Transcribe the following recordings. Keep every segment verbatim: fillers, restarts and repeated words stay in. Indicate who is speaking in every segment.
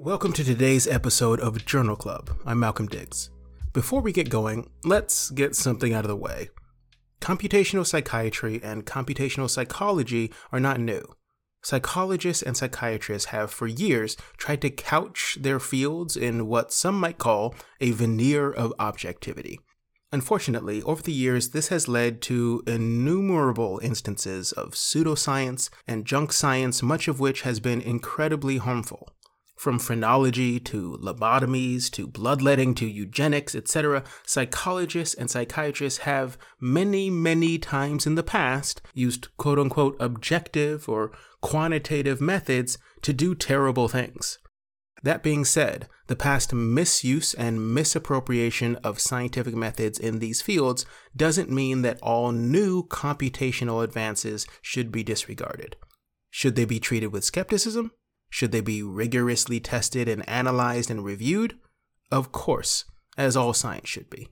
Speaker 1: Welcome to today's episode of Journal Club. I'm Malcolm Diggs. Before we get going, let's get something out of the way. Computational psychiatry and computational psychology are not new. Psychologists and psychiatrists have for years tried to couch their fields in what some might call a veneer of objectivity. Unfortunately, over the years, this has led to innumerable instances of pseudoscience and junk science, much of which has been incredibly harmful. From phrenology to lobotomies to bloodletting to eugenics, et cetera, psychologists and psychiatrists have many, many times in the past used quote-unquote objective or quantitative methods to do terrible things. That being said, the past misuse and misappropriation of scientific methods in these fields doesn't mean that all new computational advances should be disregarded. Should they be treated with skepticism? Should they be rigorously tested and analyzed and reviewed? Of course, as all science should be.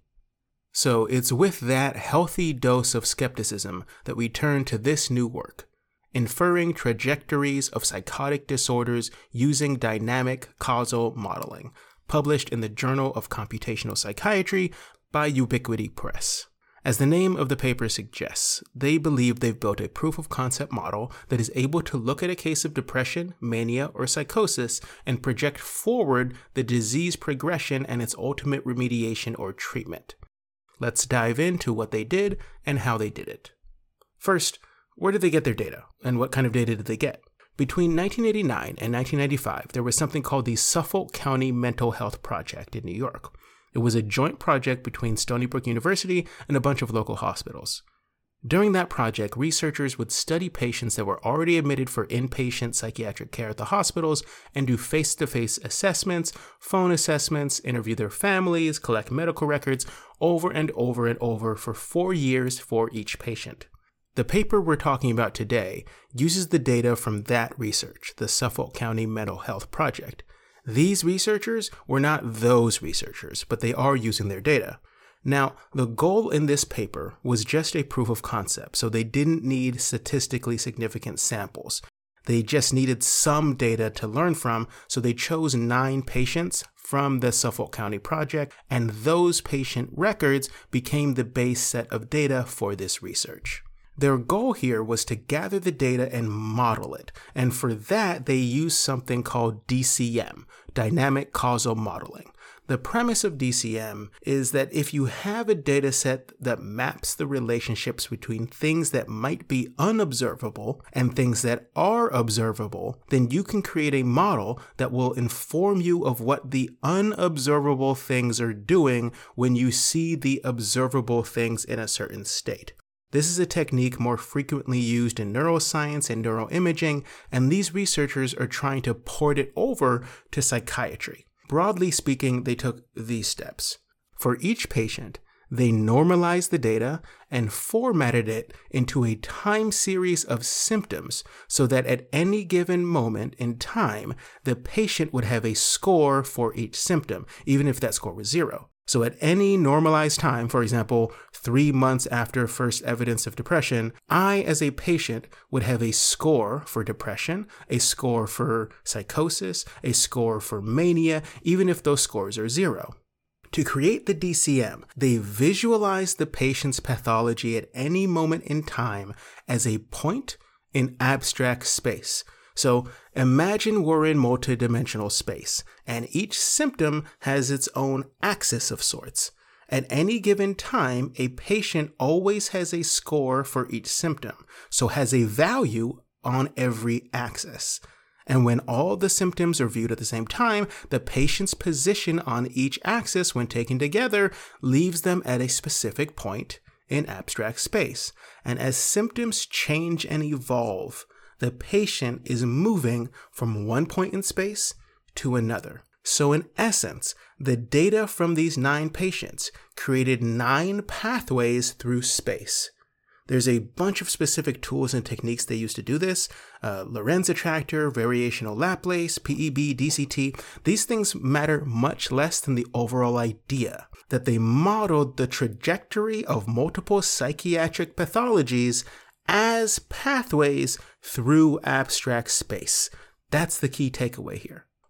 Speaker 1: So it's with that healthy dose of skepticism that we turn to this new work, Inferring Trajectories of Psychotic Disorders Using Dynamic Causal Modeling, published in the Journal of Computational Psychiatry by Ubiquity Press. As the name of the paper suggests, they believe they've built a proof-of-concept model that is able to look at a case of depression, mania, or psychosis and project forward the disease progression and its ultimate remediation or treatment. Let's dive into what they did and how they did it. First, where did they get their data, and what kind of data did they get? Between nineteen eighty-nine and nineteen ninety-five, there was something called the Suffolk County Mental Health Project in New York. It was a joint project between Stony Brook University and a bunch of local hospitals. During that project, researchers would study patients that were already admitted for inpatient psychiatric care at the hospitals and do face-to-face assessments, phone assessments, interview their families, collect medical records over and over and over for four years for each patient. The paper we're talking about today uses the data from that research, the Suffolk County Mental Health Project. These researchers were not those researchers, but they are using their data. Now, the goal in this paper was just a proof of concept, so they didn't need statistically significant samples. They just needed some data to learn from, so they chose nine patients from the Suffolk County project, and those patient records became the base set of data for this research. Their goal here was to gather the data and model it, and for that they used something called D C M, Dynamic Causal Modeling. The premise of D C M is that if you have a data set that maps the relationships between things that might be unobservable and things that are observable, then you can create a model that will inform you of what the unobservable things are doing when you see the observable things in a certain state. This is a technique more frequently used in neuroscience and neuroimaging, and these researchers are trying to port it over to psychiatry. Broadly speaking, they took these steps. For each patient, they normalized the data and formatted it into a time series of symptoms so that at any given moment in time, the patient would have a score for each symptom, even if that score was zero. So at any normalized time, for example, three months after first evidence of depression, I, as a patient, would have a score for depression, a score for psychosis, a score for mania, even if those scores are zero. To create the D C M, they visualize the patient's pathology at any moment in time as a point in abstract space. So imagine we're in multidimensional space, and each symptom has its own axis of sorts. At any given time, a patient always has a score for each symptom, so has a value on every axis. And when all the symptoms are viewed at the same time, the patient's position on each axis when taken together leaves them at a specific point in abstract space. And as symptoms change and evolve, the patient is moving from one point in space to another. So in essence, the data from these nine patients created nine pathways through space. There's a bunch of specific tools and techniques they use to do this. Uh, Lorentz attractor, variational Laplace, P E B, D C T. These things matter much less than the overall idea that they modeled the trajectory of multiple psychiatric pathologies as pathways through abstract space. That's the key takeaway here.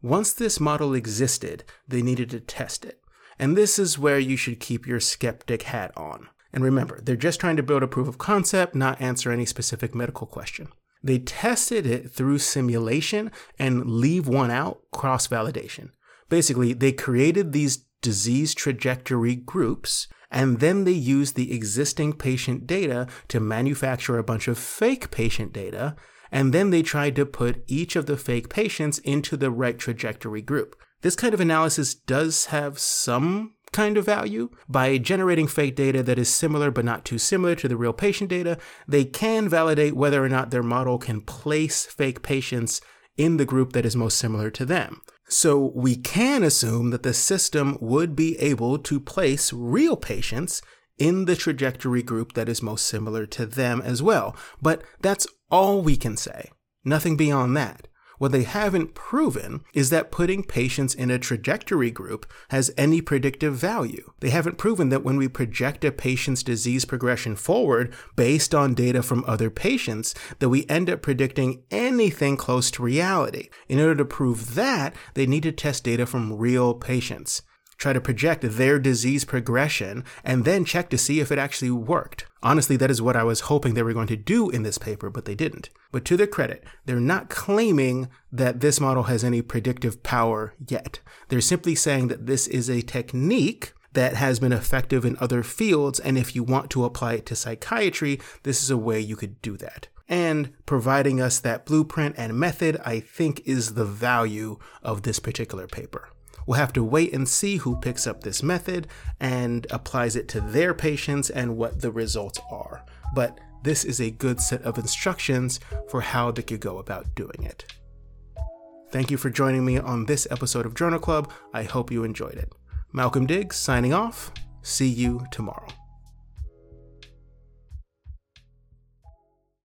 Speaker 1: Once this model existed, they needed to test it. And this is where you should keep your skeptic hat on. And remember, they're just trying to build a proof of concept, not answer any specific medical question. They tested it through simulation and leave one out, cross-validation. Basically, they created these disease trajectory groups, and then they used the existing patient data to manufacture a bunch of fake patient data, and then they tried to put each of the fake patients into the right trajectory group. This kind of analysis does have some kind of value. By generating fake data that is similar but not too similar to the real patient data, they can validate whether or not their model can place fake patients in the group that is most similar to them. So we can assume that the system would be able to place real patients in the trajectory group that is most similar to them as well. But that's all we can say. Nothing beyond that. What they haven't proven is that putting patients in a trajectory group has any predictive value. They haven't proven that when we project a patient's disease progression forward based on data from other patients, that we end up predicting anything close to reality. In order to prove that, they need to test data from real patients, try to project their disease progression, and then check to see if it actually worked. Honestly, that is what I was hoping they were going to do in this paper, but they didn't. But to their credit, they're not claiming that this model has any predictive power yet. They're simply saying that this is a technique that has been effective in other fields, and if you want to apply it to psychiatry, this is a way you could do that. And providing us that blueprint and method, I think, is the value of this particular paper. We'll have to wait and see who picks up this method and applies it to their patients and what the results are. But this is a good set of instructions for how they could go about doing it. Thank you for joining me on this episode of Journal Club. I hope you enjoyed it. Malcolm Diggs signing off. See you tomorrow.